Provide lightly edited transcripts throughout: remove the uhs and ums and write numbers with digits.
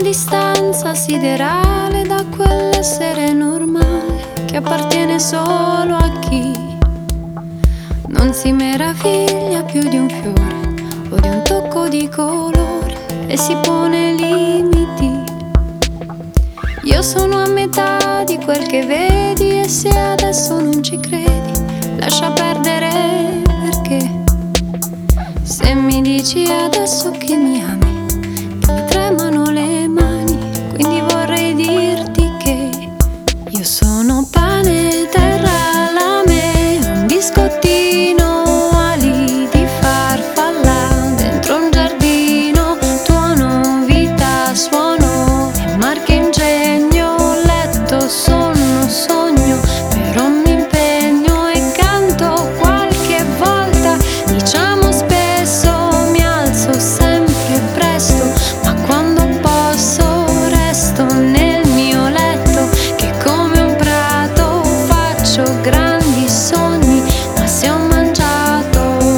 distanza siderale da quell'essere normale che appartiene solo a chi non si meraviglia più di un fiore o di un tocco di colore e si pone limiti. Io sono a metà di quel che vedi e se adesso non ci credi, lascia perdere, perché se mi dici adesso che mi ami, che mi tremano le mani, quindi vorrei dirti che io sono pane, terra, lame, un biscottino, ali di farfalla dentro un giardino, tuono, vita, suono e marchingegno, letto, sonno, sogno, però mi impegno e canto qualche volta, diciamo spesso, mi alzo sempre presto, ma quando posso resto nel mio letto che come un prato faccio grandi sogni, ma se ho mangiato.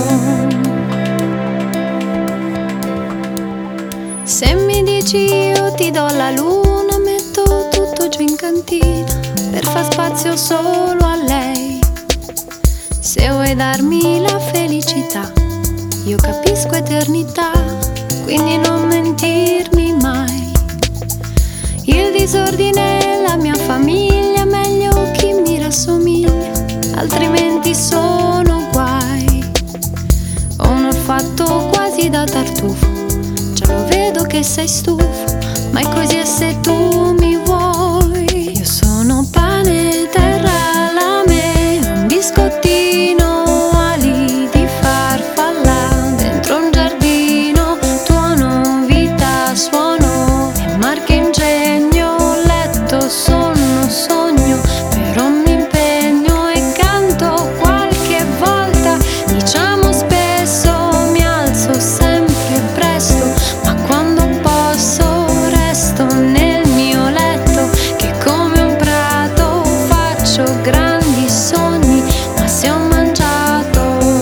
Se mi dici io ti do la luna, metto tutto giù in cantina per far spazio solo a lei. Se vuoi darmi la felicità, io capisco eternità, quindi non mentirmi mai. Il disordine è la mia famiglia, meglio chi mi rassomiglia, altrimenti sono guai. Ho un olfatto quasi da tartufo, già lo vedo che sei stufo, ma è così e se tu mi vuoi. Io sono pane, terra, lame, un biscottino, ali di farfalla dentro un giardino, tuono, vita, suono e marchingegno, letto, sonno, sogno, però mi impegno e canto qualche volta, diciamo spesso, mi alzo sempre presto, ma quando posso resto nel mio letto che come un prato faccio grandi sogni, ma se ho mangiato.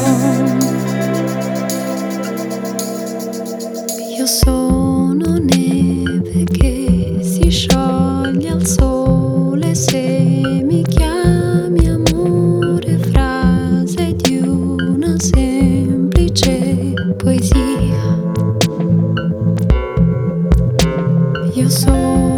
Io sono neve che si scioglie al sole, se mi chiami amore, frase di una semplice poesia. Io sono